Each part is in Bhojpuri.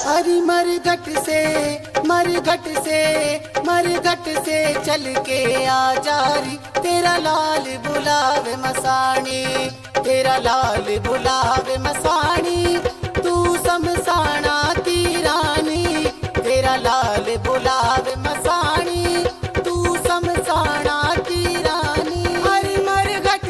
अरे मरघट से चल के आ जारी, तेरा लाल बुलावे मसाणी, तेरा लाल बुलावे मसाणी, तू समसाना की रानी, तेरा लाल बुलावे मसाणी, तू समसाना की रानी। अरे मरघट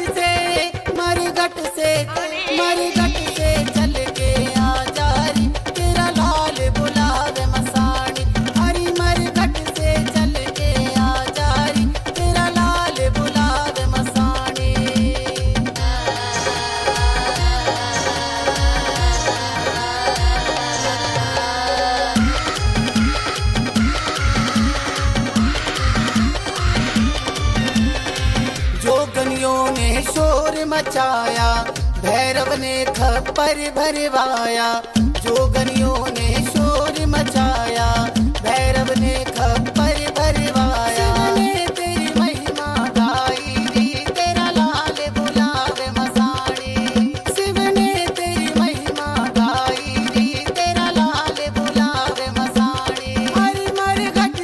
से चल के आ जारी, तेरा लाल बुलावे मसाणी। अरे मरघट से चल के आ जारी, तेरा लाल बुलावे मसाणी। जोगनियों ने शोर मचाया, भैरव ने खप्पर भरवाया। जोगनियों ने शोर मचाया, भैरव ने खप्पर भरवाया। शिव ने तेरी महिमा गाई री, तेरा लाल बुलावे मसाणी। शिव ने तेरी महिमा गाई री, तेरा लाल बुलावे मसाणी। अरे मरघट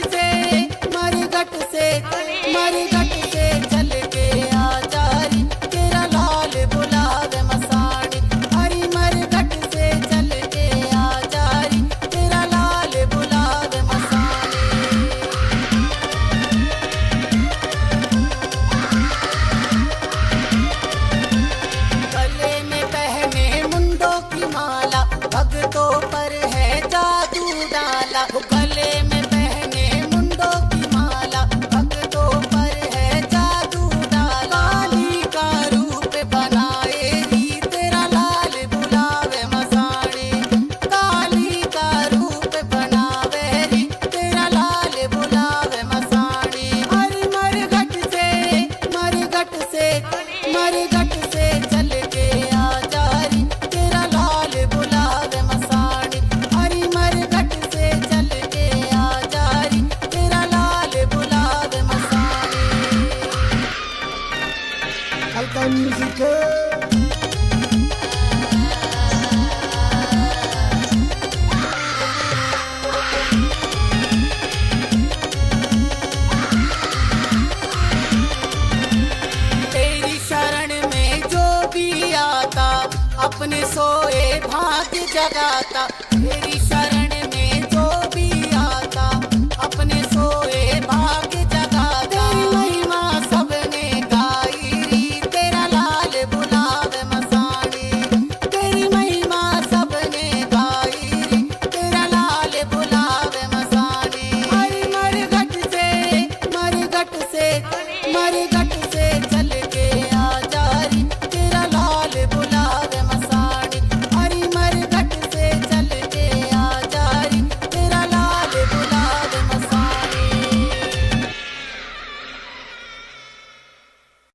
से चल के आ जारी, तेरा लाल बुलावे मसाणी। अरे मरघट से चल के आ जारी, तेरा लाल बुलावे मसाणी। गले में पहने मुंडों की माला, भक्तों पर है जादू डाला। गले में पहने मुंडों की माला, भक्तों पर है जादू डाला। काली का रूप बनाए री, तेरा लाल बुलावे मसाणी। काली का रूप बनावे री, तेरा लाल बुलावे मसाणी। अरे मरघट से चल के आ जारी, तेरा लाल बुलावे मसाणी। अरे मरघट से चल के आ जारी, तेरा लाल बुलावे मसाणी। हल्का म्यूजिक है। तेरी शरण में जो भी आता, अपने सोए भाग्य जगाता। तेरी